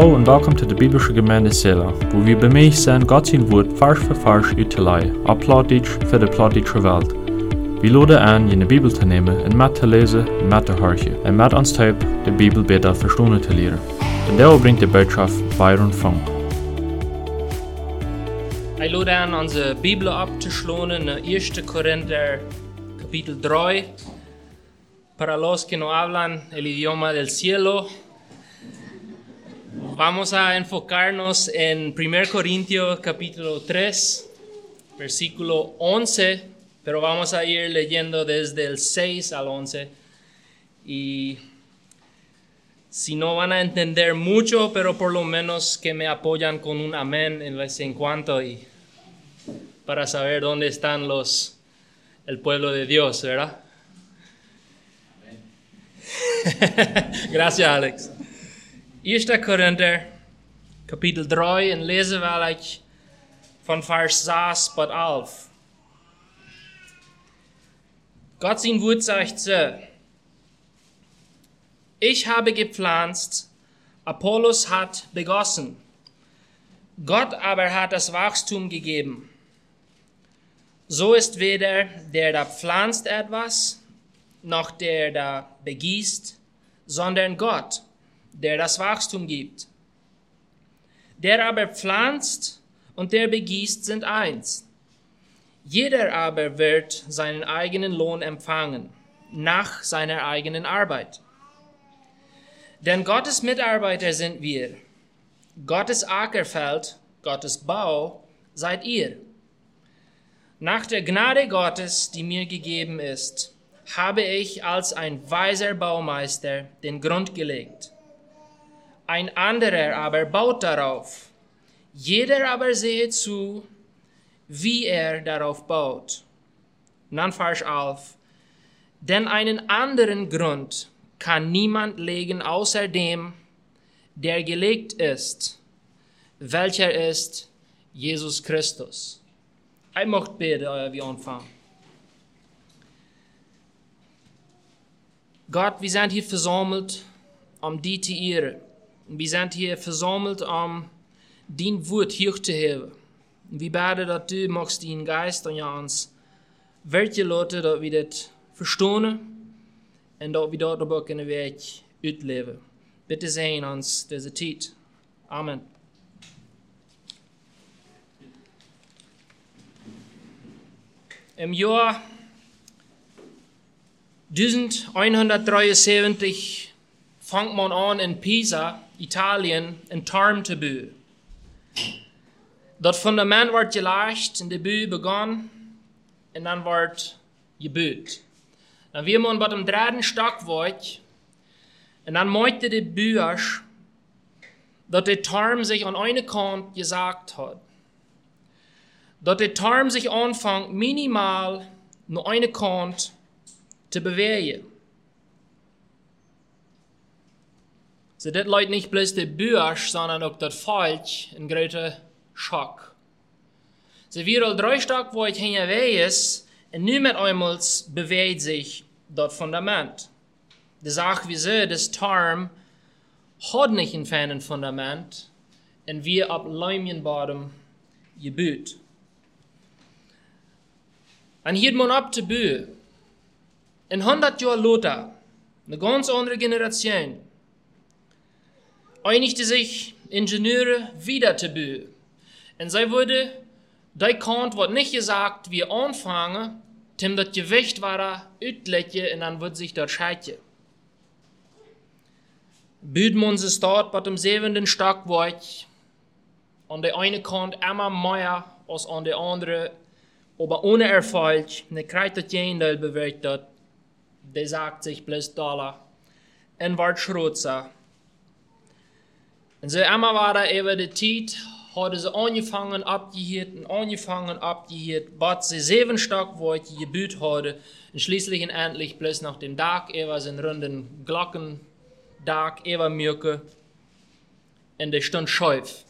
Hallo und welkom to de Biblische Gemeinde Seela, wo wir bemüht sind, Gott sein Wort Vers für Vers uitzuleihen, auf Plattdeutsch für die plattdeutsche Welt. Wir laden an, je de Bibel te nemen en met te lezen en met te horen, en met ons type de Bibel beter verstaan te leren. En deel brengt de boodschap bij ontvang. Ich lade an, unsere Bibel abzuschlagen in 1. Korinther, Kapitel 3. Para los que no hablan el idioma del cielo, vamos a enfocarnos en 1 Corintios, capítulo 3, versículo 11, pero vamos a ir leyendo desde el 6 al 11. Y si no van a entender mucho, pero por lo menos que me apoyan con un amén en vez en cuanto y para saber dónde están el pueblo de Dios, ¿verdad? Gracias, Alex. 1. Korinther, kapitel 3, en lezen wil ik van vers 6 tot 11. Gott sein Wort sagt so: Ich habe gepflanzt, Apollos hat begossen, Gott aber hat das Wachstum gegeben. So ist weder der da pflanzt etwas, noch der da begießt, sondern Gott, der das Wachstum gibt. Der aber pflanzt und der begießt sind eins. Jeder aber wird seinen eigenen Lohn empfangen, nach seiner eigenen Arbeit. Denn Gottes Mitarbeiter sind wir. Gottes Ackerfeld, Gottes Bau seid ihr. Nach der Gnade Gottes, die mir gegeben ist, habe ich als ein weiser Baumeister den Grund gelegt. Ein anderer aber baut darauf. Jeder aber sehe zu, wie er darauf baut. Und dann Vers 11. Denn einen anderen Grund kann niemand legen außer dem, der gelegt ist, welcher ist Jesus Christus. Ich möchte beten, wir anfangen. Gott, wir sind hier versammelt, die zu ehren. Wir sind hier versammelt, dein Wort hochzuheben. Wir beten, dass du magst deinen Geist an uns werken lassen, dass wir das verstehen und dass wir dort auch in den Weg ausleben. Bitte sehen uns diese Zeit. Amen. Im Jahr 1173 fängt man an in Pisa, Italien, einen Turm zu bauen. Das Fundament wird gelegt, in der Bau begonnen, und dann wird gebaut. Dann wir man bei dem dritten Stockwerk, und dann möchte der Bauer, dass der Turm sich an einer Kant gesagt hat. Dass der Turm sich anfängt, minimal nur eine Kant zu bewegen. So, das leidt nicht bloß der Bauer, sondern auch das Volk ein großer Schock. So, wir all 3 Stockwerke hinweg ist, und nun mit einmal bewegt sich das Fundament. Die Sache wieso, das Turm hat nicht ein feines Fundament, und wir ab Leimjenbodem gebaut. Und hier hat man abzubauen. In 100 Jahren Lothar, eine ganz andere Generation, einigte sich Ingenieure wieder zu bauen. Und sie wurde, die Kant wird nicht gesagt, wir anfangen, denn das Gewicht war da uitlecken und dann wird sich dort scheiden. Baut man sie dort bei dem 7. Stockwerk, an der eine Kant immer mehr als an der andere, aber ohne Erfolg, ne kriegt das Jendel bewegt dort. Der sagt sich bloß Dollar und wird schrotzer. Und so immer war da über die Zeit, hatte sie angefangen abgehört, bis sie 7 Stockwerke gebaut hatte und schließlich und endlich bloß nach dem Dach, über so einen runden Glockendach, über Mürke und der stand schief.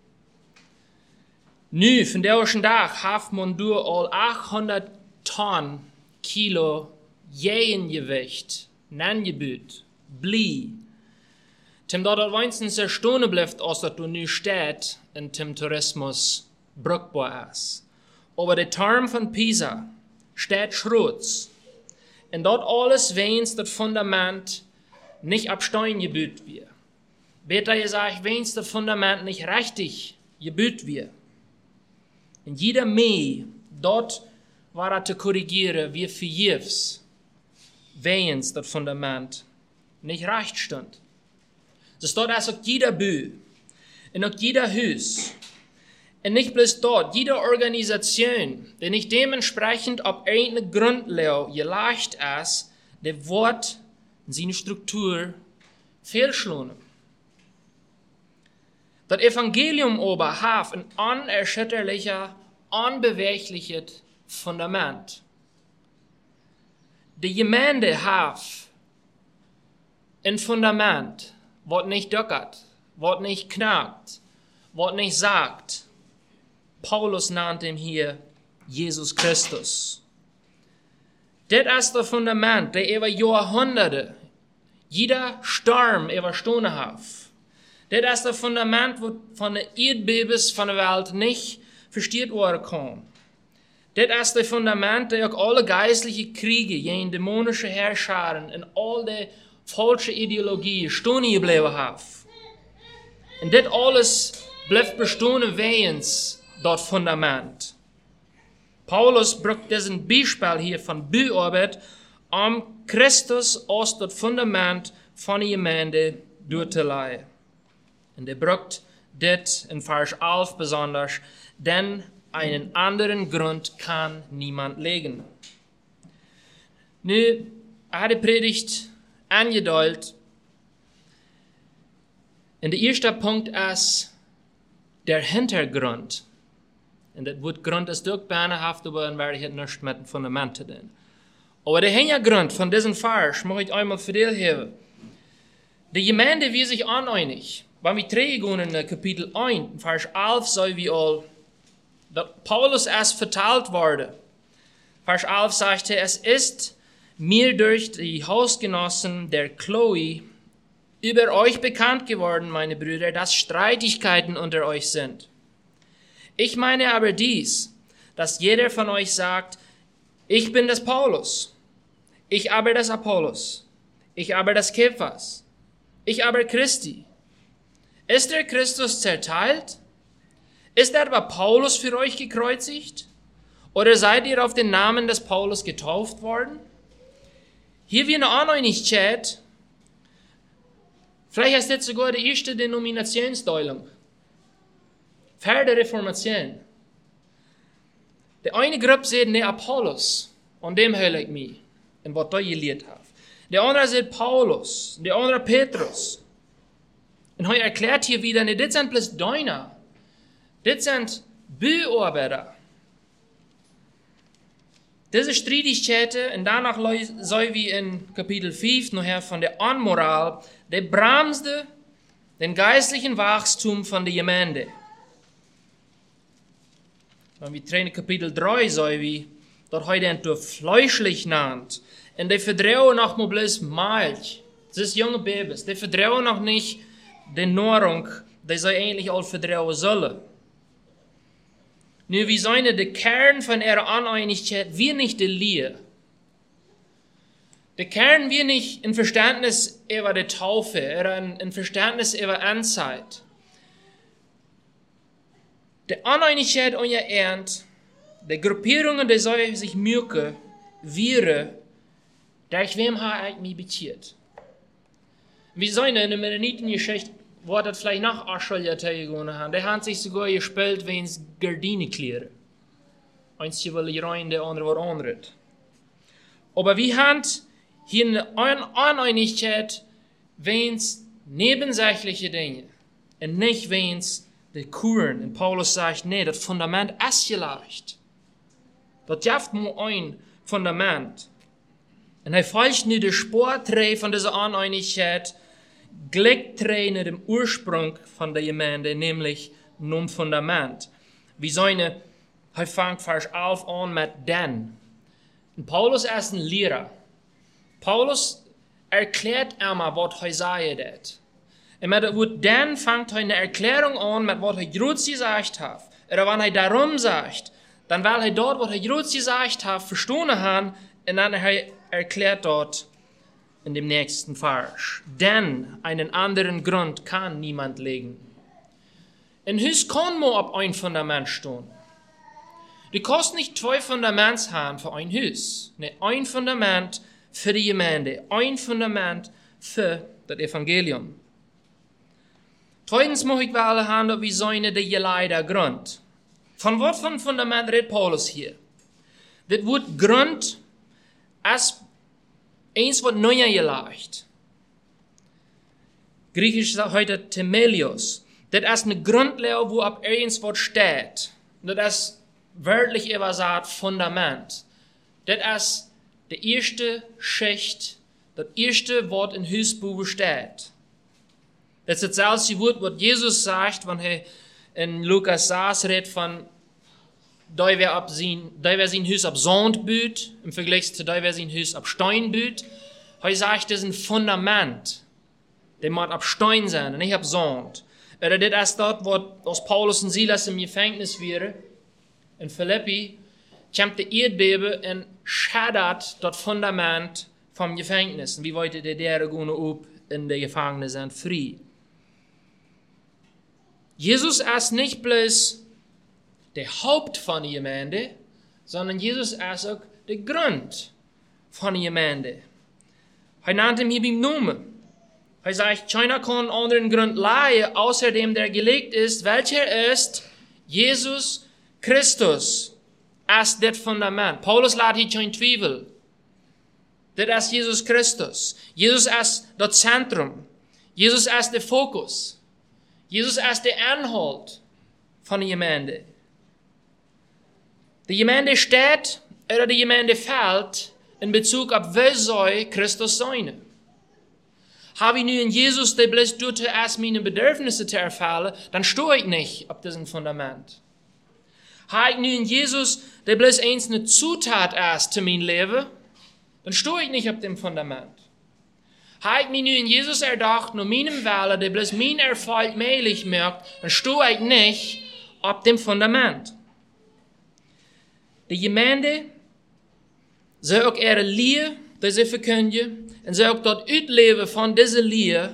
Nu, von der ersten Tag hat man durch all 800 Tonnen Kilo Gewicht, nangebaut, Blie, Tim dort wenigstens eine Stunde bleibt, als dass du nu steht in dem Tourismus brückbar ist. Aber der Turm von Pisa steht schrots. Und dort alles wenigstens das Fundament nicht ab Stein gebaut wird. Beter gesagt, wenigstens das Fundament nicht richtig gebaut wird. Und jeder Mehr dort war er zu korrigieren, wie verjefs, wenigstens das Fundament nicht recht stand. Das steht also auch jeder Bü und auch jeder Haus. Und nicht bloß dort, jede Organisation, die nicht dementsprechend auf irgendeine Grundlage gelegt ist, der wird in seine Struktur fehlschlagen. Das Evangelium aber hat ein unerschütterlicher, unbewegliches Fundament. Die Gemeinde hat ein Fundament, was nicht duckert, was nicht knackt, was nicht sagt. Paulus nannt ihn hier Jesus Christus. Das ist das Fundament, der über Jahrhunderte jeder Sturm überstanden hat. Das ist das Fundament, wo von der Erdbebens von der Welt nicht versteht worden kann. Das ist das Fundament, das auch alle geistlichen Kriege gegen dämonische Herrscharen und all die falsche Ideologie stehen geblieben haben. Und das alles bleibt bestehen wehens dort Fundament. Paulus braucht diesen Beispiel hier von Büarbeit, um Christus als das Fundament von der Gemeinde durchzuleihen. Und er braucht das in Vers 11 besonders, denn einen anderen Grund kann niemand legen. Nu, hat die Predigt angedeutet, und der erste Punkt ist der Hintergrund. Und das Wort Grund ist durch behaftet, aber dann werde ich jetzt nicht mit dem Fundament tun. Aber der Hintergrund von diesem Vers möchte ich einmal für dich haben. Die Gemeinde will sich aneinig. Wenn wir gehen in Kapitel 1, Vers 11, sagen wir all, dass Paulus erst verteilt wurde. Vers 11 sagte, es ist mir durch die Hausgenossen der Chloe über euch bekannt geworden, meine Brüder, dass Streitigkeiten unter euch sind. Ich meine aber dies, dass jeder von euch sagt, ich bin des Paulus, ich aber des Apollos, ich aber des Kephas, ich aber Christi. Ist der Christus zerteilt? Ist etwa Paulus für euch gekreuzigt? Oder seid ihr auf den Namen des Paulus getauft worden? Hier wie eine Aneinigkeit. Vielleicht ist das sogar die erste Denominationsteilung. Vor der Reformation. Die eine Gruppe sagt, ne, Apollos, an dem höre ich mich, und was da gelehrt habe. Der andere sagt Paulus, der andere Petrus. Und er erklärt hier wieder, ne, das sind bloß Deuner. Das sind Büarbeiter. Diese Streitigkeiten, und danach soll wie in Kapitel 5 nachher von der Unmoral, der bremste den geistlichen Wachstum von der Gemeinde. Wenn wir in Kapitel 3 soll wie, dort heute durch fleischlich nannt, und die verdrehen noch mal bloß Milch. Das ist junge Babys. Die verdrehen noch nicht die Nahrung, die sie eigentlich all verdrehen sollen. Nu, wie zijn de kern van ihrer Uneinigkeit, wir nicht die Lehre. Der Kern wir nicht in Verständnis über die Taufe, oder in Verständnis über Endzeit. Die Uneinigkeit und ihr Ernt, die Gruppierungen, die sollen sich mögen, wäre, durch wem hat ich mich beziert. Wir sind in der Mennonitengeschichte, wo das vielleicht nach Ascheljahrtausende gegangen haben. Die haben sich sogar gespielt, wenn es Gardinen klären. Eins will rein, der andere will anret. Aber wir haben hier eine Uneinigkeit, wenn es nebensächliche Dinge und nicht wenn es die Kuren. Und Paulus sagt, nee, das Fundament ist gelegt. Das gibt nur ein Fundament. Und er folgt nicht der Sportreihe von dieser Uneinigkeit, gleich nach dem Ursprung von der Gemeinde, nämlich nun Fundament. Wir sollen, er fängt Vers 11 an mit denn. Und Paulus ist ein Lehrer. Paulus erklärt einmal, was er sagt. Und mit dem Wort dann fängt er eine Erklärung an, mit was er gerade gesagt hat. Oder wenn er darum sagt, dann will er dort, was er gerade gesagt hat, verstanden haben, und dann erklärt dort in dem nächsten Vers. Denn einen anderen Grund kann niemand legen. Ein Haus kann man auf ein Fundament stehen. Du kannst nicht 2 Fundamente haben für ein Haus. Ne, ein Fundament für die Gemeinde, ein Fundament für das Evangelium. Zweitens muss ich wel haben, wie seine der geleider Grund. Von was von Fundament redet Paulus hier? Das Wort Grund als eins wird neuer gelegt. Griechisch sagt heute Themelios. Das ist eine Grundlehre, wo ab eins was steht. Das ist wörtlich übersetzt Fundament. Das ist die erste Schicht, das erste Wort in Hausbuch steht. Das ist das Wort, was Jesus sagt, wenn er in Lukas 6 redet von, da wir sein Haus ab Sand büht, im Vergleich zu da wir sein Haus ab Stein büht. Er sagt, das ist ein Fundament. Der muss ab Stein sein, nicht ab Sand. Oder das ist dort, wo aus Paulus und Silas im Gefängnis wäre, in Philippi, kommt der Erdbeben und schädert das Fundament vom Gefängnis. Und wie wollte der gehen ob in der Gefangene sind, frei. Jesus ist nicht bloß der Haupt von der Gemeinde, sondern Jesus ist auch der Grund von der Gemeinde. Er nannte ihn hier beim Namen. Er sagt, keiner kann einen anderen Grund leihen, außer dem, der gelegt ist, welcher ist Jesus Christus. Ist das Fundament. Paulus lässt hier kein Zweifel. Das ist Jesus Christus. Jesus ist das Zentrum. Jesus ist der Fokus. Jesus ist der Inhalt von der Gemeinde. Die Gemeinde steht oder die Gemeinde fällt in Bezug auf wer soll Christus sein. Habe ich nun in Jesus, der bloß tut, erst meine Bedürfnisse zu erfüllen, dann stehe ich nicht auf diesem Fundament. Habe ich nun in Jesus, der bloß eins eine Zutat ist zu meinem Leben, dann stehe ich nicht auf dem Fundament. Habe ich mich nun in Jesus erdacht, nur meinem Wähler, der bloß mein Erfolg möglich macht, dann stehe ich nicht auf dem Fundament. Die Gemeinde soll auch ihre Lehre, die sie verkündigen, und soll auch dort Utleben von dieser Lehre,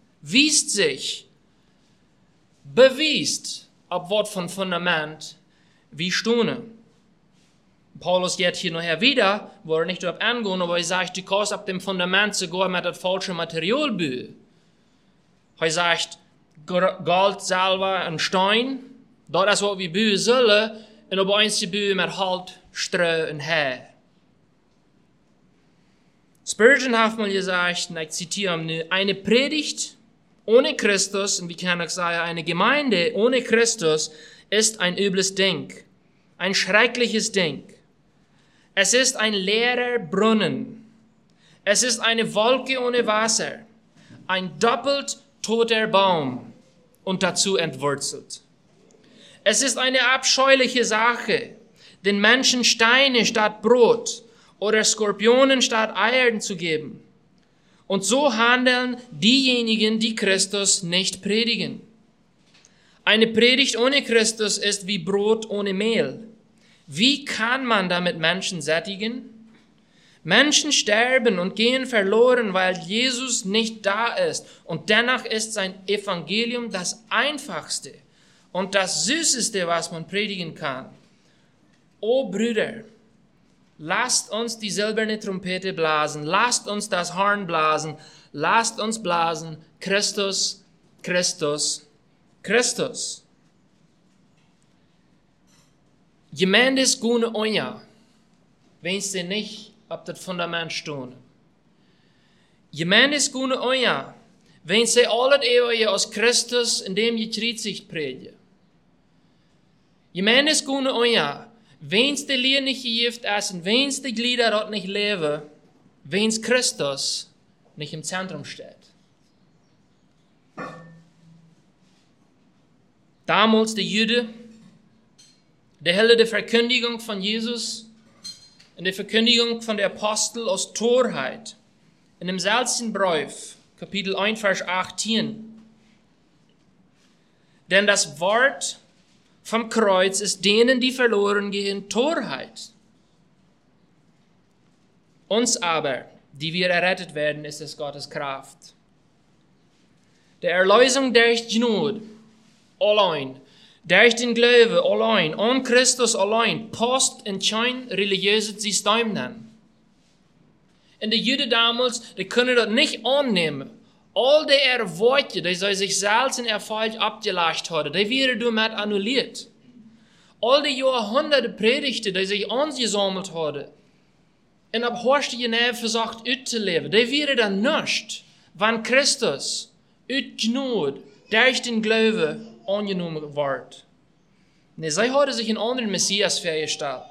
bewiest, auf Wort von Fundament, wie stehen. Paulus geht hier nachher wieder, wo er nicht darauf angehen, aber er sagt, du kannst auf dem Fundament sogar mit das falsche Material bauen. Er sagt, Gold, Silber und Stein, das ist, was wir bauen sollen, und aber eins zu bauen mit Halt, Stroh und Heu. Spurgeon hat mal gesagt, und ich zitiere ihn, eine Predigt ohne Christus, und wie kann ich sagen, eine Gemeinde ohne Christus ist ein übles Ding, ein schreckliches Ding. Es ist ein leerer Brunnen. Es ist eine Wolke ohne Wasser, ein doppelt toter Baum und dazu entwurzelt. Es ist eine abscheuliche Sache, den Menschen Steine statt Brot oder Skorpionen statt Eiern zu geben. Und so handeln diejenigen, die Christus nicht predigen. Eine Predigt ohne Christus ist wie Brot ohne Mehl. Wie kann man damit Menschen sättigen? Menschen sterben und gehen verloren, weil Jesus nicht da ist. Und dennoch ist sein Evangelium das einfachste und das süßeste, was man predigen kann. O Brüder, lasst uns die silberne Trompete blasen, lasst uns das Horn blasen, lasst uns blasen, Christus, Christus, Christus. Gemeinde ist gute Oja, wenn sie nicht auf das Fundament stehen. Gemeinde ist gute Oja, wenn sie alle Ehe aus Christus in dem Gekreuzigt predigen. Gemeinde ist gute Oja, wenn es die Lier nicht gegift ist und wenn es die Glieder dort nicht leben, wenn es Christus nicht im Zentrum steht. Damals die Juden, der helle die Verkündigung von Jesus und die Verkündigung von der Apostel aus Torheit. In dem selben Brief, Kapitel 1, Vers 18, Denn das Wort vom Kreuz ist denen, die verloren gehen, Torheit. Uns aber, die wir errettet werden, ist es Gottes Kraft. Der Erlösung durch Gnade allein, durch den Glaube allein, an Christus allein, passt in kein religiöses System nennen. Und die Juden damals, die können das nicht annehmen. All die Erwartungen, die sie sich selbst in Erfolg abgelegt haben, die werden damit annulliert. All die Jahrhunderte Predigten, die sich angesammelt haben, und ab Horste Geneve versucht auszuleben, die werden dann nicht, wenn Christus aus Gnade durch den Glaube angenommen wird. Nee, sie haben sich einen anderen Messias vorgestellt.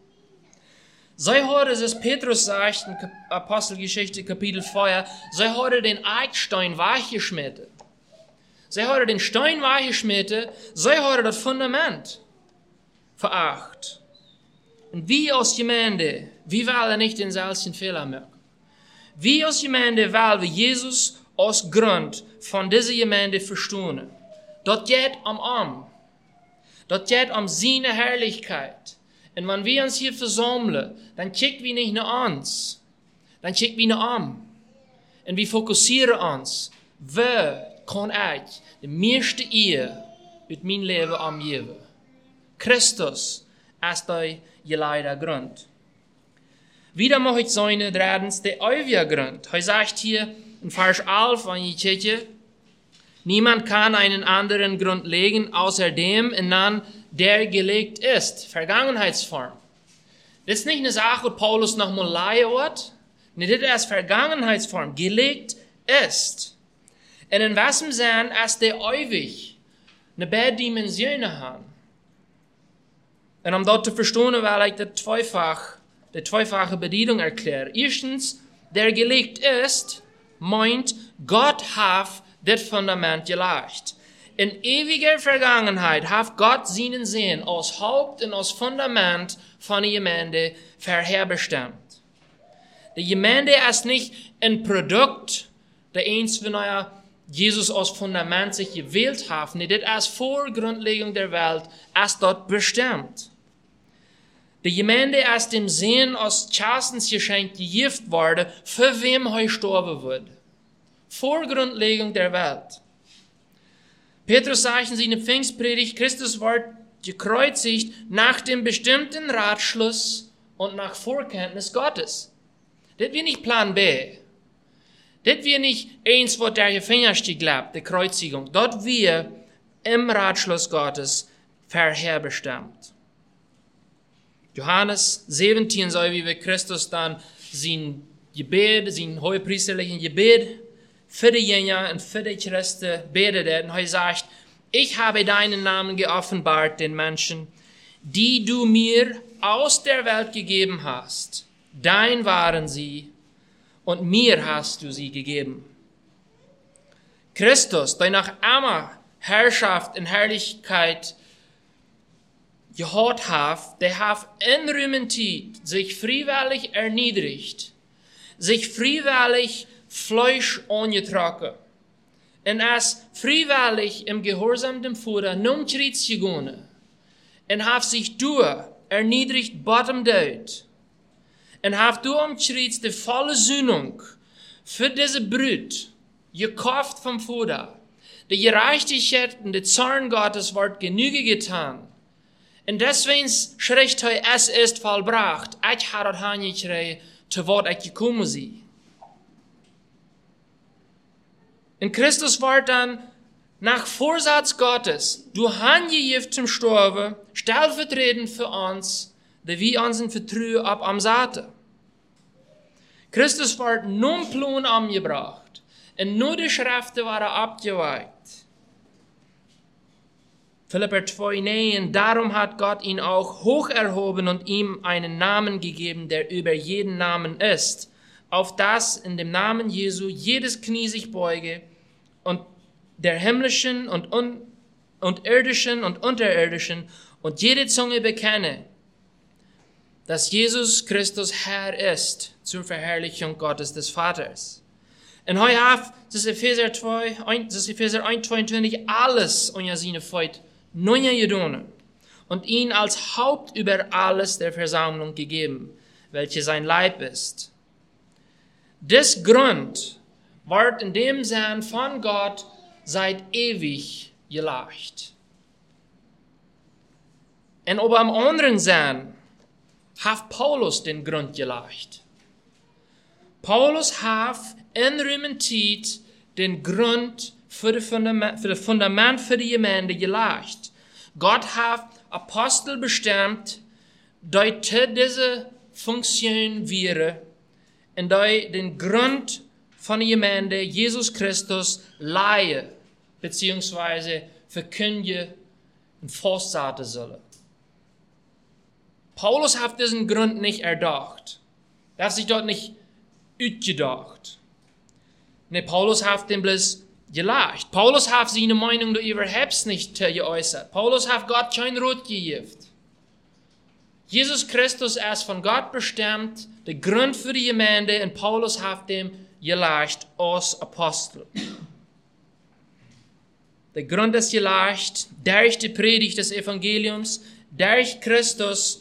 Sie haben, as Petrus sagt in Apostelgeschichte Kapitel 4, sie haben den Eckstein weggeschmissen. Sie haben den Stein weggeschmissen, sie haben das Fundament verachtet. Und wir als Gemeinde, wir wollen nicht den selben Fehler machen. Wir als Gemeinde wollen Jesus als Grund von dieser Gemeinde verstehen. Das geht am Arm. Das geht um seine Herrlichkeit. Und wenn wir uns hier versammeln, dann kicken wir nicht nur uns, dann kicken wir nur an. Und wir fokussieren uns, wer kann ich die meiste Ehe mit meinem Leben angeben? Christus ist der geleidete Grund. Wieder mag ich sagen, drittens, der ewige Grund. Er sagt hier in Vers 11, wenn ich checke, niemand kann einen anderen Grund legen, außer dem, in den der gelegt ist. Vergangenheitsform. Das ist nicht eine Sache, die Paulus nochmal leihen wird. Nee, das ist Vergangenheitsform. Gelegt ist. Und in welchem Sinn ist der ewig eine beide Dimensionen haben. Und um dort zu verstehen, will ich die zweifache Bedienung erklären. Erstens, der gelegt ist, meint, Gott hat das Fundament gelegt. In ewiger Vergangenheit hat Gott seinen Sinn als Haupt und als Fundament von der Gemeinde vorherbestimmt. Die Gemeinde ist nicht ein Produkt, der eins von Jesus als Fundament sich gewählt hat. Nee, das ist vor Grundlegung der Welt, ist dort bestimmt. Die Gemeinde ist dem Sinn als Chastensgeschenk gegift worden, für wem er gestorben wird. Vor Grundlegung der Welt. Petrus sagt in seiner Pfingstpredigt, Christus wird gekreuzigt nach dem bestimmten Ratschluss und nach Vorkenntnis Gottes. Das wird nicht Plan B. Das wird nicht eins, was der Fingerstich glaubt, die Kreuzigung. Dort wird im Ratschluss Gottes vorherbestimmt. Johannes 17, so wie wir Christus dann sein Gebet, sein hohepriesterlichen Gebet für die Jünger und für die Christen betet. Und er sagt, ich habe deinen Namen geoffenbart den Menschen, die du mir aus der Welt gegeben hast. Dein waren sie und mir hast du sie gegeben. Christus, der nach einmal Herrschaft und Herrlichkeit gehört hat, der hat in Rühmentid sich freiwillig erniedrigt, sich freiwillig Fleisch angetragen und es freiwillig im Gehorsam dem Vater nun Schritt gegangen und hat sich durch erniedrigt bottom deut und hat durch Schritt die volle Sühnung für diese Brut gekauft vom Vater. Die Gerechtigkeit und der Zorn Gottes wird Genüge getan. Und deswegen schreibt er, es ist vollbracht. Ich habe das hingekriegt, zu Wort ich gekommen bin. Und Christus wird dann nach Vorsatz Gottes, du hangegift zum Sterben, stellvertretend für uns, die wir unseren Vertrauen ab am Saate. Christus wird nun Plan angebracht, und nur die Schriften waren abgeweiht. Philipper 2,9, darum hat Gott ihn auch hoch erhoben und ihm einen Namen gegeben, der über jeden Namen ist, auf das in dem Namen Jesu jedes Knie sich beuge und der himmlischen und irdischen und unterirdischen und jede Zunge bekenne, dass Jesus Christus Herr ist zur Verherrlichung Gottes des Vaters. Und heute hat das Epheser 1, 22 alles unter seine Feut neu getan und ihn als Haupt über alles der Versammlung gegeben, welche sein Leib ist. Das Grund wird in dem Sinn von Gott seit ewig gelegt. Und aber am anderen Sinn hat Paulus den Grund gelegt. Paulus hat in Römertiet den Grund für das Fundament für die Gemeinde gelegt. Gott hat Apostel bestimmt, die diese Funktion wäre und die den Grund von der Gemeinde Jesus Christus leihe, beziehungsweise verkündigen und fortsetzen sollen. Paulus hat diesen Grund nicht erdacht. Er hat sich dort nicht ausgedacht. Ne, Paulus hat den bloß gelegt. Paulus hat seine Meinung überhaupt nicht geäußert. Paulus hat Gott kein Rot gegeben. Jesus Christus ist von Gott bestimmt, der Grund für die Gemeinde, und Paulus hat dem gelegt als Apostel. Der Grund ist gelegt durch die Predigt des Evangeliums, durch Christus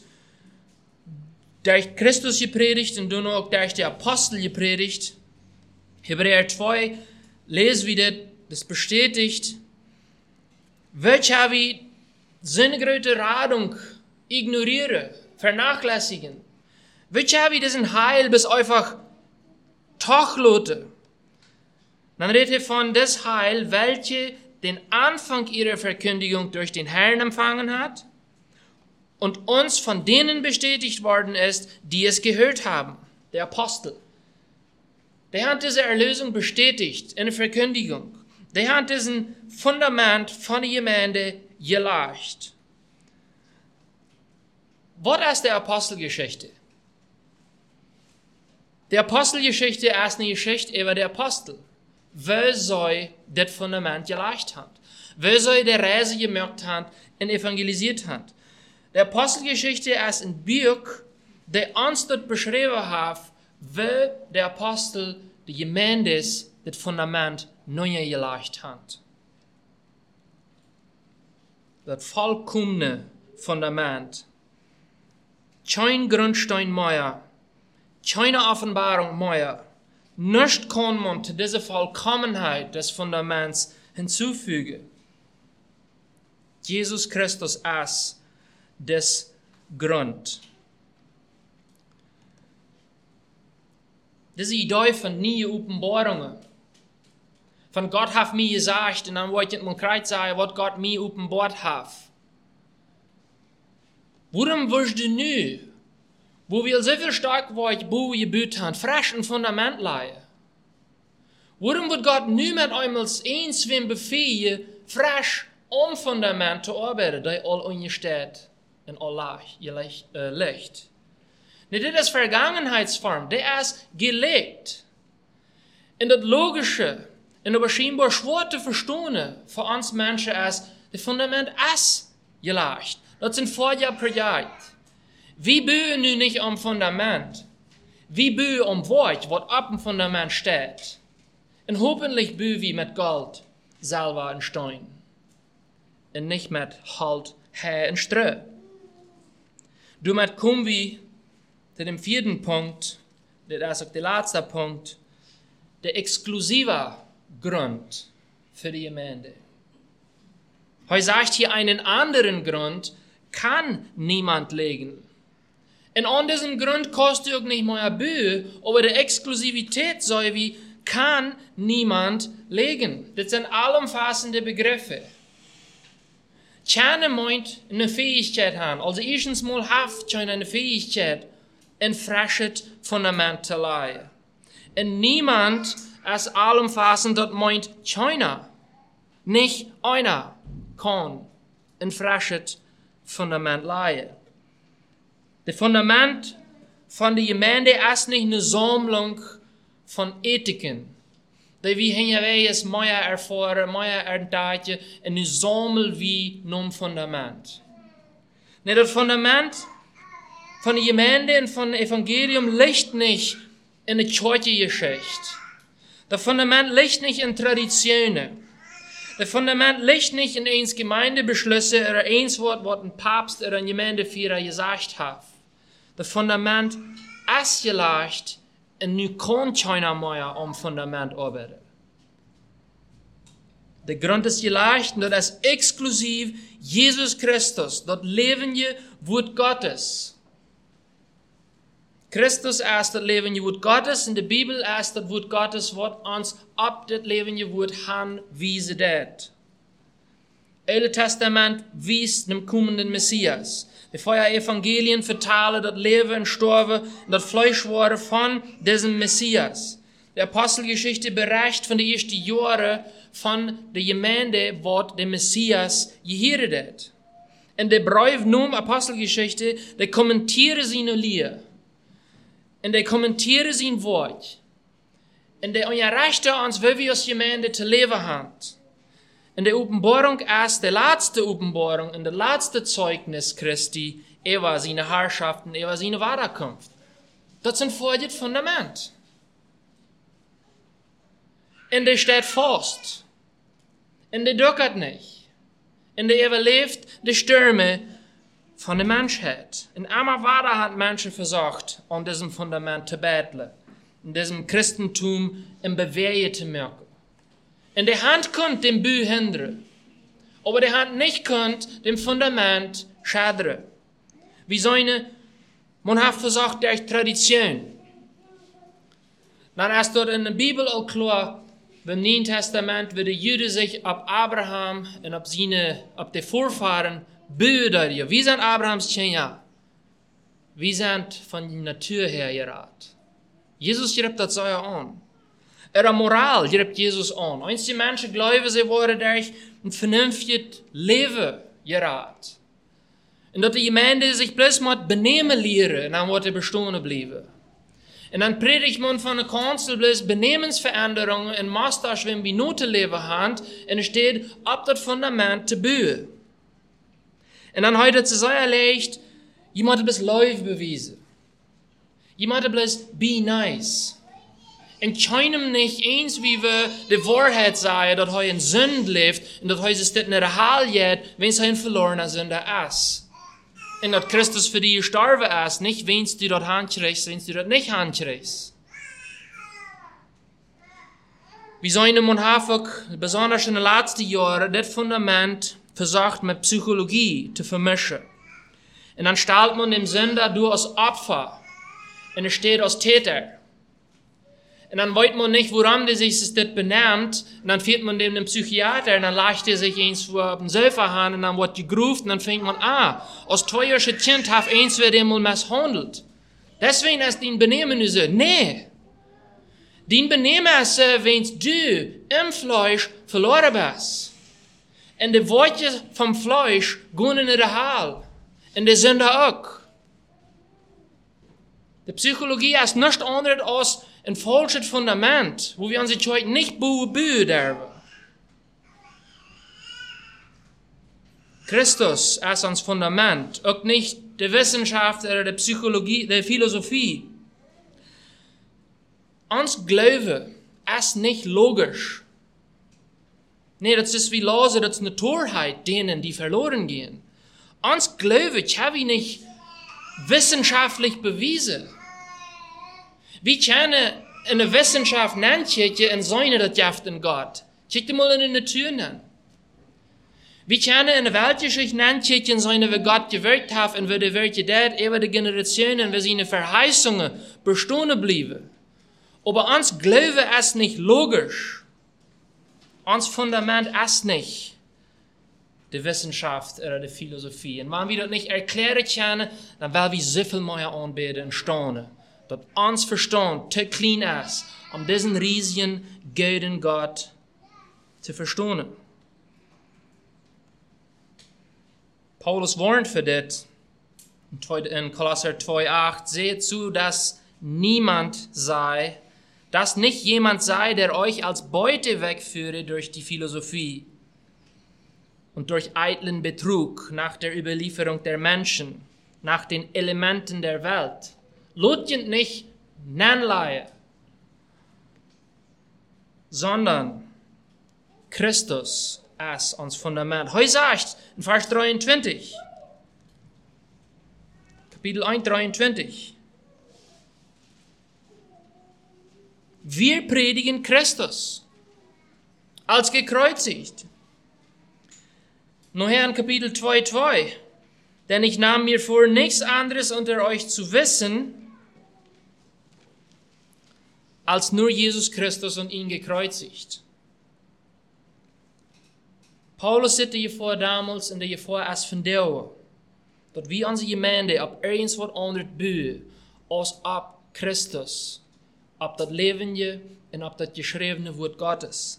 gepredigt und dann auch durch die Apostel gepredigt. Hebräer 2, lesen wir das bestätigt. Welche wir seine große Radung ignorieren, vernachlässigen. Welche wir diesen Heil bis einfach tachloten. Dann redet er von das Heil, welche den Anfang ihrer Verkündigung durch den Herrn empfangen hat und uns von denen bestätigt worden ist, die es gehört haben, der Apostel. Der hat diese Erlösung bestätigt in der Verkündigung. Der hat diesen Fundament von der Gemeinde gelegt. Was ist die Apostelgeschichte? Die Apostelgeschichte ist eine Geschichte über die Apostel. Wer soll das Fundament gelegt hat? Wer soll die Reise gemacht hat und evangelisiert hat? Die Apostelgeschichte ist ein Buch, der uns dort beschrieben hat, wie der Apostel die Gemeinde das Fundament neu gelegt hat. Das vollkommene Fundament. Kein Grundstein mehr, keine Offenbarung mehr. Nicht kann man zu dieser Vollkommenheit des Fundaments hinzufügen. Jesus Christus ist das Grund. Diese Idee von neuen Offenbarungen. Von Gott hat mir gesagt, und dann wollte ich mal kreuz sagen, was Gott mir offenbart hat. Warum wirst du nu, wo wir so viel stark waren, wo wir gebaut haben, frisch ein Fundament legen? Warum wird Gott nu mit einmal eins befehlen, frisch Fundament zu arbeiten, das all ungesteht und all Licht? Nicht das ist Vergangenheitsform, der ist gelegt. Und das Logische, und aber scheinbar schwer zu verstehen für uns Menschen ist, das Fundament ist gelegt. Das sind Jahr per Jahr. Wie bauen nun nicht am Fundament? Wie bauen am Wort, was auf dem Fundament steht? Und hoffentlich bauen wir mit Gold, Silber und Stein. Und nicht mit Halt, Heu und Stroh. Damit kommen wir zu dem vierten Punkt, das ist auch der letzte Punkt, der exklusive Grund für die Gemeinde. Heute sagt hier einen anderen Grund, kann niemand legen. Und an diesem Grund kostet auch nicht mehr Mühe, aber die Exklusivität soll wie kann niemand legen. Das sind allumfassende Begriffe. Keine meint eine Fähigkeit haben. Also erstens mal haft schon eine Fähigkeit, ein frisches Fundament zu legen. Und niemand ist allumfassend, das meint keiner. Nicht einer kann ein frisches Fundament legen. Das Fundament von der Gemeinde ist nicht eine Sammlung von Ethiken. Die wir hinterher mehr erfahren, mehr entdecken, und eine Sammel wie nun Fundament. Ne, das Fundament von der Gemeinde und von dem Evangelium liegt nicht in der Kirchengeschichte, Das Fundament liegt nicht in Traditionen. Das Fundament liegt nicht in eins Gemeindebeschlüsse oder eins Wort, was ein Papst oder ein Gemeindeführer gesagt hat. Das Fundament ist gelegt und nu kann keiner mehr am Fundament arbeiten. Der Grund ist gelegt und das ist exklusiv Jesus Christus, das levende Wort Gottes. Christus ist das levende Wort Gottes und die Bibel ist das Wort Gottes, was uns ab das levende Wort hinweisen wird. Alte Testament wies dem kommenden Messias. Die vier Evangelien vertalen das Leben und Sterben und das Fleischworden von diesem Messias. Die Apostelgeschichte berichtet von den ersten Jahren von der Gemeinde, wo der Messias gehört hat. Und der Brief nun Apostelgeschichte, der kommentiere seine Lehre. Und der kommentiere sein Wort. Und der unterrichtet uns, wie wir als Gemeinde zu leben haben. Und der Offenbarung ist die letzte Offenbarung und das letzte Zeugnis Christi über seine Herrschaft und über seine Wiederkunft. Das sind vor das Fundament. Und der steht fest. Und der duckert nicht. Und der überlebt die Stürme von der Menschheit. Und immer weiter hat Menschen versucht, an diesem Fundament zu betteln, in diesem Christentum in Bewegung zu merken. Und die Hand konnte den Bü hindern, aber die Hand nicht konnte dem Fundament schadern. Wie man hat versucht, durch Tradition. Dann ist dort in der Bibel auch klar, im Neuen Testament, wie die Juden sich ab Abraham und ab die Vorfahren beugen. Wie sind Abrahams Kinder? Wie sind von der Natur her geraten? Jesus gibt das so an. Ihre Moral gibt Jesus an. Eins die Menschen glauben, sie worden durch ein vernünftiges Leben geraten. Und dass die Gemeinde sich bloß mit benehmen lehren, und dann wird er bestehen bleiben. Und dann predigt man von der Kanzel bloß Benehmensveränderungen in Maßstab, wenn wir Noten leben haben, und es steht, ab das Fundament zu bauen. Und dann heute zu sagen, leicht, jemand bloß Läufe beweisen. Jemand bloß be nice. Und keinem nicht eins, wie wir die Wahrheit sagen, dass er in Sünde lebt, und dass er sich das nicht erhalten, wenn es ein verlorener Sünder ist. Und dass Christus für die gestorben ist, nicht wenn du dort handkriegst, wenn du dort nicht handkriegst. Wie sollen man einfach, besonders in den letzten Jahren, das Fundament versucht mit Psychologie zu vermischen. Und dann stellt man dem Sünder durch als Opfer. Und er steht als Täter. Und dann weiß man nicht, woran der sich das benimmt. Und dann führt man dem den Psychiater und dann legt er sich eins vor auf den Sofa an und dann wird gegruft und dann fängt man an. Als 2-jähriges Kind hat eins wird dem mal misshandelt. Deswegen ist dein Benehmen so. Nee. Dein Benehmen ist so, wenn du im Fleisch verloren bist. Und die Worte vom Fleisch gehen in den Hall. Und die Sünder auch. Die Psychologie ist nichts anderes als ein falsches Fundament, wo wir uns heute nicht bauen dürfen. Christus ist unser Fundament, auch nicht die Wissenschaft oder die Psychologie, die Philosophie. Uns Glaube ist nicht logisch. Nee, das ist wie Lose, das ist eine Torheit denen, die verloren gehen. Uns Glaube kann wir nicht wissenschaftlich bewiesen. Wie kann in der Wissenschaft nachschauen und sagen, das Jaft in Gott? Schaut mal in die Natur an. Wie kann in der Weltgeschichte nachschauen und sagen, wie Gott gewirkt hat und wie die Welt gedacht, über die Generationen, wie seine Verheißungen bestehen bleiben. Aber uns Glaube ist nicht logisch. Uns Fundament ist nicht die Wissenschaft oder die Philosophie. Und wenn wir das nicht erklären können, dann werden wir so viel mehr anbeten und staunen. Dass uns Verstand zu klein ist, um diesen riesigen, guten Gott zu verstehen. Paulus warnt für das in Kolosser 2,8. Seht zu, dass nicht jemand sei, der euch als Beute wegführe durch die Philosophie und durch eitlen Betrug nach der Überlieferung der Menschen, nach den Elementen der Welt. Lotjent nicht nanleihe. sondern Christus als uns Fundament. Heute sagt in Vers 23, Kapitel 1, 23, wir predigen Christus als gekreuzigt. Nachher in Kapitel 2, 2, denn ich nahm mir vor, nichts anderes unter euch zu wissen, als nur Jesus Christus und ihn gekreuzigt. Paulus zit je voor damals en je voor als vandaag. Dat wie onze gemeente op ergens wat anders bouwen als op Christus, op dat levende en op dat geschrevene woord Gottes.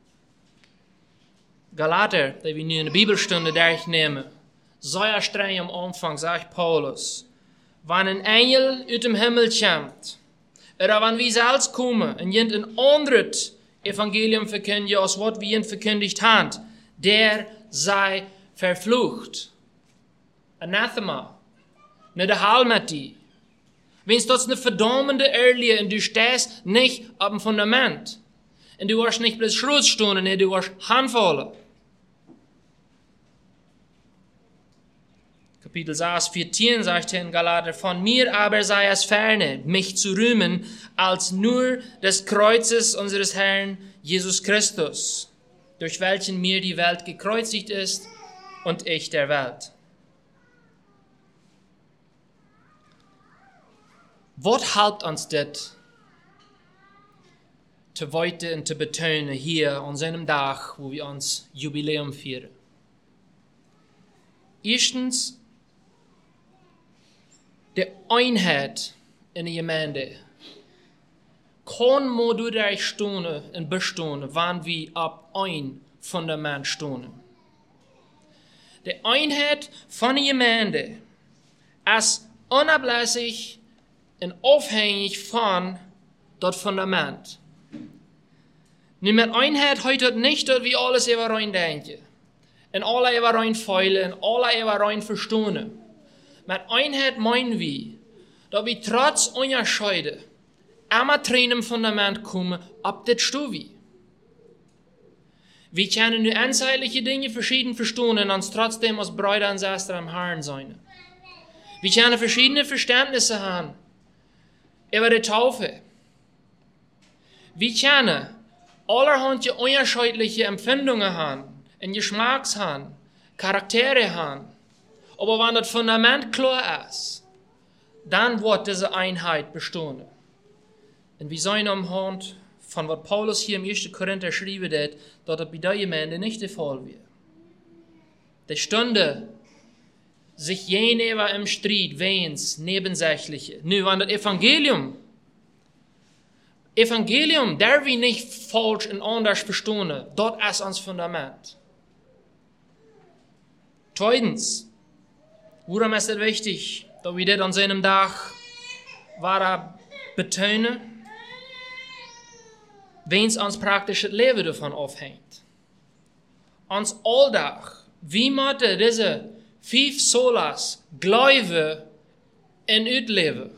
Galater, die we nu in de Bibelstunde durchnehmen, sehr streng am Anfang, sagt Paulus, wann ein Engel uit dem Himmel kommt, oder wann wir selbst kommen und jemand ein anderes Evangelium verkündigen, als was wir ihn verkündigt haben, der sei verflucht. Anathema. Nicht der Hall mit dir. Wenn das eine verdammende Ehrliche und du stehst nicht auf dem Fundament. Und du hast nicht bloß Schrutzstunden, nee, du hast Handvolle. Kapitel 6, 14 sagt er in Galater, von mir aber sei es ferne, mich zu rühmen, als nur des Kreuzes unseres Herrn Jesus Christus, durch welchen mir die Welt gekreuzigt ist und ich der Welt. Was hält uns das zu weiter und zu betonen hier an seinem Tag, wo wir uns Jubiläum feiern? Erstens, die Einheit in der Gemeinde kann nur dadurch stehen und bestehen, wenn wir auf ein Fundament stehen. Die Einheit von der Gemeinde ist unablässig und abhängig von das Fundament. Nun mit Einheit heute nicht, dass wir alles über rein denken, und alle über rein feilen, und alle über rein verstehen. Mit Einheit meinen wir, dass wir trotz Unterschiede immer zu einem Fundament kommen, ab das Stufe. Wir können nur einzelne Dinge verschieden verstehen und uns trotzdem als Brüder und Schwestern am Herrn sein. Wir können verschiedene Verständnisse haben über die Taufe. Wir können allerhand unterschiedliche Empfindungen haben, und Geschmacks haben, Charaktere haben. Aber wenn das Fundament klar ist, dann wird diese Einheit bestehen. Und wir sehen am Hand von was Paulus hier im 1. Korinther schrieben hat, dass das bei der Gemeinde nicht der Fall wird. Die Stunde sich jenever im Streit, wens, Nebensächliche. Nun, wenn das Evangelium, der wir nicht falsch und anders verstehen, dort ist uns Fundament. Zweitens, warum ist es wichtig, dass wir das an seinem Tag betonen, wenn es uns praktisch das Leben davon aufhängt. Uns Alltag, wie müssen diese 5 Solas Glauben in Utleben?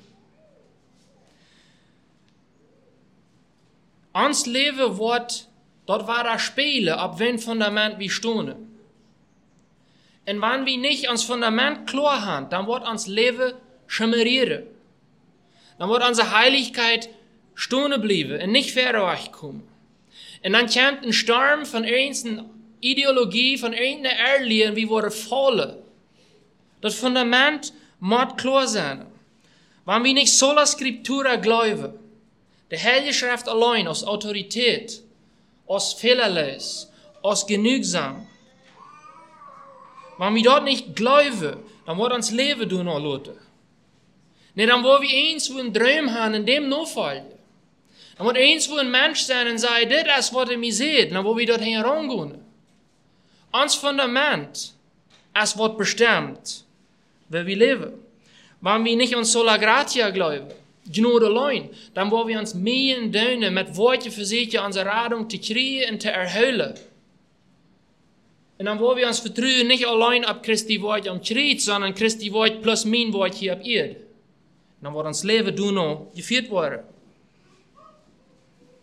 Uns Leben wird, dort war das Spielen, ab wenn Fundament wir stehen. Und wenn wir nicht ans Fundament klar haben, dann wird uns Leben schimmerieren. Dann wird unsere Heiligkeit stehen bleiben und nicht vorwärts kommen. Und dann kommt ein Sturm von irgendeiner Ideologie, von irgendeiner Ehrliche und wir werden fallen. Das Fundament muss klar sein. Wenn wir nicht sola Scriptura glauben, die Heilige Schrift allein als Autorität, als fehlerlos, als genügsam, wenn wir dort nicht glauben, dann wird uns Leben durch noch lassen. Nee, dann wollen wir eins, wo ein Traum haben, in dem nachfallen. Dann wird eins, wo ein Mensch sein und sagen, das ist, was mir sieht, dann wollen wir dort herangehen. Uns Fundament ist, was bestimmt, wie wir leben. Wenn wir nicht an sola gratia glauben, Gnade allein, dann wollen wir uns mehr und dünner mit Worten versuchen, unsere Radung zu kriegen und zu erhöhen. Und dann wollen wir uns vertrauen, nicht allein auf Christi Wort am Schritt, sondern Christi Wort plus mein Wort hier auf Erde. Und dann wird uns Leben noch geführt worden.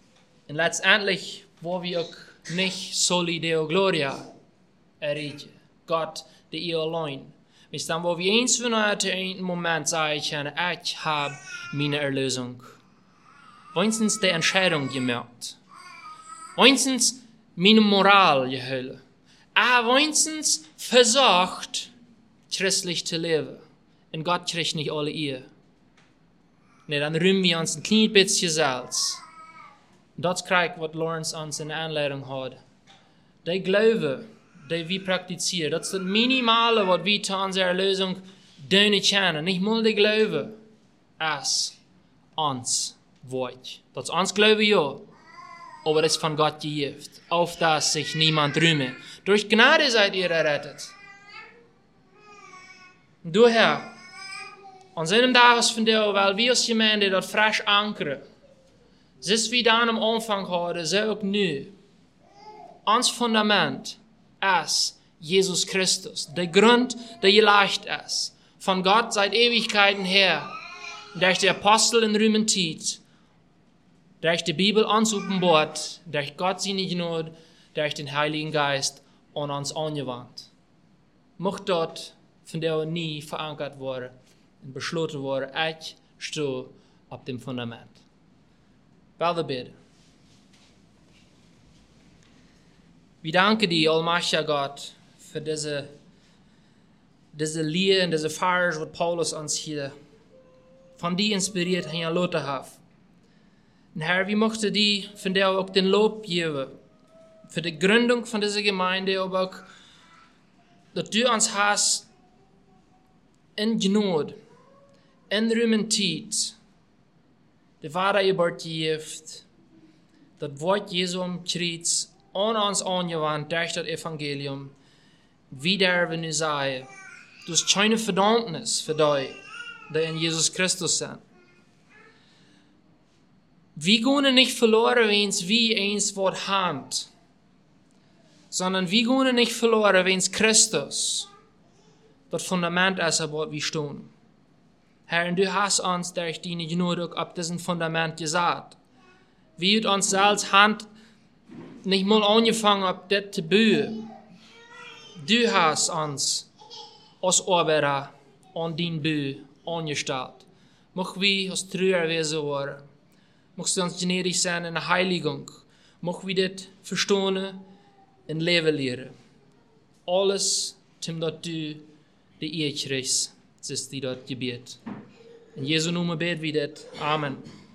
Und letztendlich, wo wir auch nicht soli Deo Gloria erreichen. Gott, der ihr allein. Bis dann, wo wir eens vanuit een Moment sagen können, ich habe meine Erlösung. Wenigstens die Entscheidung gemacht. Wenigstens meine Moral gehüllt. Aber wenigstens versucht, christlich zu leben. Und Gott kriegt nicht alle ihr. Nee, dann rühmen wir uns ein klein bisschen selbst. Das kriegt, was Lawrence uns in der Anleitung hat. Die Glaube, die wir praktizieren, das ist das Minimale, was wir zu unserer Erlösung tun können. Nicht mal die Glaube, als uns Wort. Das ist uns Glaube, ja. Aber das ist von Gott gegeben, auf das sich niemand rühme. Durch Gnade seid ihr errettet. Du Herr, an seinem Tag von dir, weil wir als Gemeinde dort frisch ankeren, ist wie dann am Anfang hadden, so auch nu. Ons Fundament ist Jesus Christus, der Grund, der geleicht ist. Von Gott seit Ewigkeiten her, durch die Apostel in Römertiet, durch die Bibel uns offenbart, durch Gott seine Gnade, durch den Heiligen Geist an uns angewandt. Mocht dort von der nie verankert worden und beschlossen worden, ich stehe auf dem Fundament. Wel bidden. Wir danken dir, allmächtiger Gott, für diese Lehre und diese Fahrt, was Paulus uns hier von dir inspiriert hat, lassen hat. Und Herr, wir möchten dir von dir auch den Lob geben, für die Gründung von dieser Gemeinde, aber auch, dass du uns hast in Gnade, in Rühmentiet, de Wedergeburt geeft, dat Wort Jesu am Kreuz an uns angewandt durch das Evangelium, wie der wir nu sagen, du hast keine Verdammnis für die, die in Jesus Christus sind. Wir gehen nicht verloren, wenn es wie eins Wort hand, sondern wir gehen nicht verloren, wenn es Christus das Fundament ist, auf dem wir stehen. Herr, du hast uns durch deine Gnade auf diesem Fundament gesagt. Wir haben uns selbst Hand nicht mal angefangen, auf das zu bauen. Du hast uns als Arbeiter an dein Bau angestellt. Möchten wir als Treuer werden werden. Möchtest du uns gnädig sein in der Heiligung. Möchten wir das verstehen und leben lernen. Alles, damit du die Ehe kriegst. Das ist die dort Gebet. In Jesu Namen beten wir das. Amen.